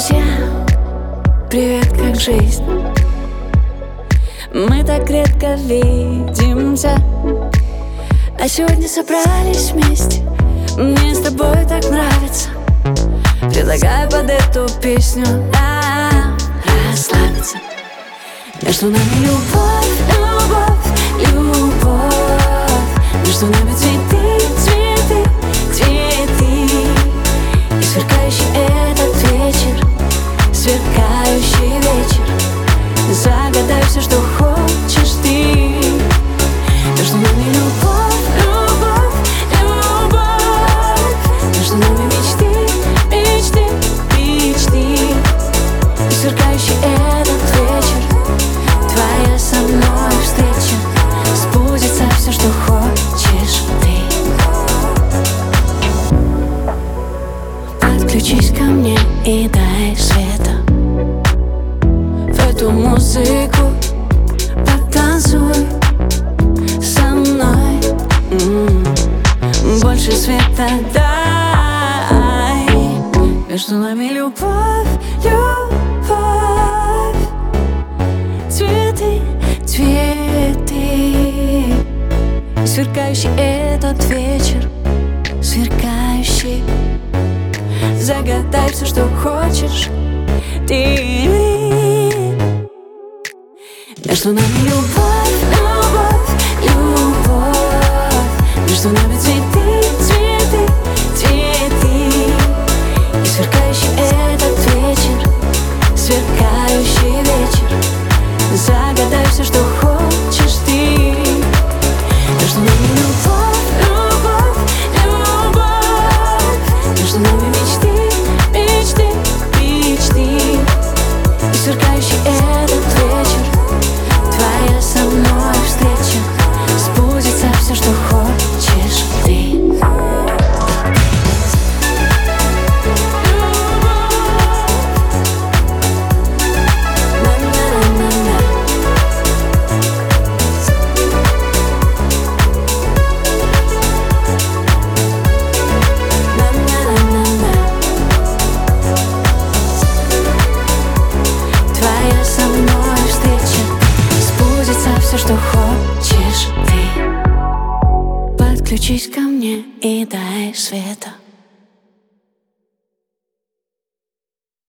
друзья, привет, как жизнь? Мы так редко видимся, а сегодня собрались вместе. Мне с тобой так нравится. Предлагаю под эту песню расслабиться. Между нами любовь, любовь, любовь. Между нами цветы, цветы, цветы. И сверкающий этот вечер, сверкающий вечер. Загадай все, что хочешь ты. Между нами любовь, любовь, любовь. Между нами мечты, мечты, мечты. И сверкающий этот вечер, твоя со мной встреча. Сбудется все, что хочешь ты. Подключись ко мне и дай света в эту музыку. Потанцуй со мной, больше света дай. Между нами любовь, любовь. Цветы, цветы. И сверкающий этот вечер, сверкающий. Загадай все, что хочешь ты. Между нами любовь, любовь, любовь. Между нами цветы, цветы, цветы. И сверкающий этот вечер, сверкающий вечер. Загадай все, что хочешь ты. Между нами любовь, любовь, любовь. Между нами мечты, мечты, мечты. И сверкающий этот вечер, твоя со мной встреча. Сбудется все, что хочешь ты. Твоя со мной встреча. Сбудется все, что хочешь ты. Подключись ко мне и дай света